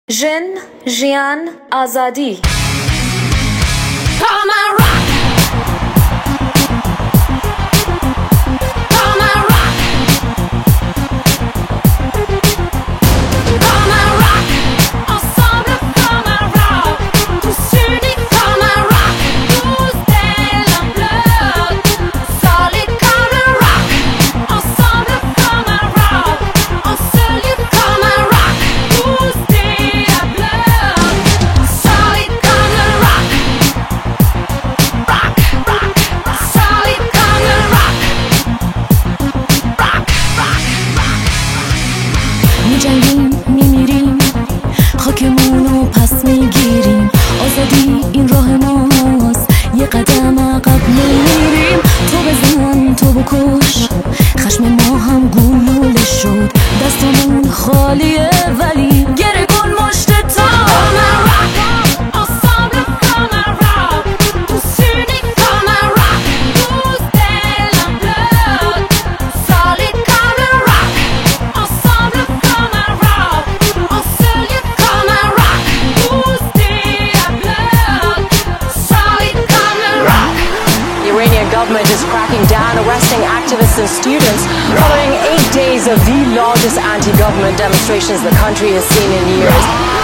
ژن، ژیان، ئازادی. می‌جنگیم میمیریم، خاکمونو پس میگیریم. آزادی این راه ماست، یه قدم عقب نمیریم. تو بزن تو بکش، خشم ما هم گلوله شد. دستمون خالیه ولی گره کن مشت تا. Government is cracking down, arresting activists and students following 8 days of the largest anti-government demonstrations the country has seen in years.